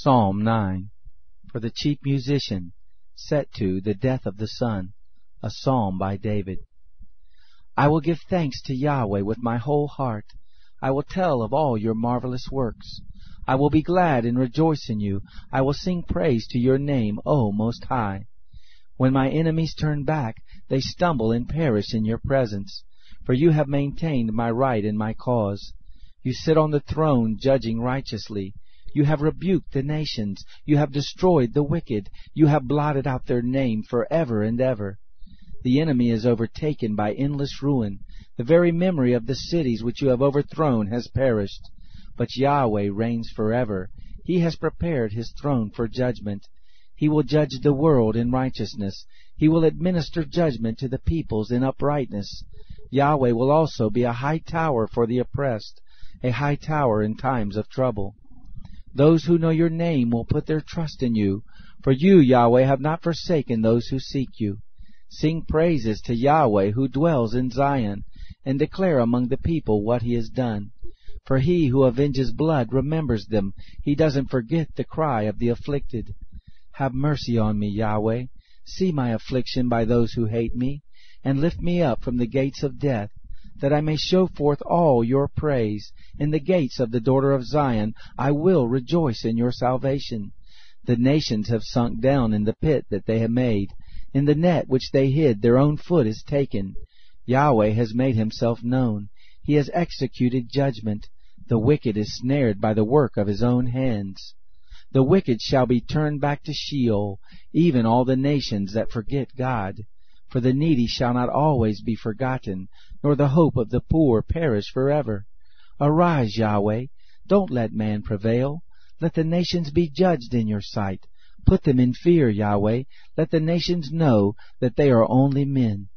Psalm 9. For the chief musician, set to the death of the Son, a psalm by David. I will give thanks to Yahweh with my whole heart. I will tell of all your marvelous works. I will be glad and rejoice in you. I will sing praise to your name, O Most High. When my enemies turn back, they stumble and perish in your presence. For you have maintained my right and my cause. You sit on the throne judging righteously. You have rebuked the nations. You have destroyed the wicked. You have blotted out their name forever and ever. The enemy is overtaken by endless ruin. The very memory of the cities which you have overthrown has perished. But Yahweh reigns forever. He has prepared his throne for judgment. He will judge the world in righteousness. He will administer judgment to the peoples in uprightness. Yahweh will also be a high tower for the oppressed, a high tower in times of trouble. Those who know your name will put their trust in you, for you, Yahweh, have not forsaken those who seek you. Sing praises to Yahweh who dwells in Zion, and declare among the people what he has done. For he who avenges blood remembers them. He doesn't forget the cry of the afflicted. Have mercy on me, Yahweh. See my affliction by those who hate me, and lift me up from the gates of death, that I may show forth all your praise. In the gates of the daughter of Zion I will rejoice in your salvation. The nations have sunk down in the pit that they have made. In the net which they hid their own foot is taken. Yahweh has made himself known. He has executed judgment. The wicked is snared by the work of his own hands. The wicked shall be turned back to Sheol, even all the nations that forget God. For the needy shall not always be forgotten, nor the hope of the poor perish forever. Arise, Yahweh, don't let man prevail. Let the nations be judged in your sight. Put them in fear, Yahweh. Let the nations know that they are only men.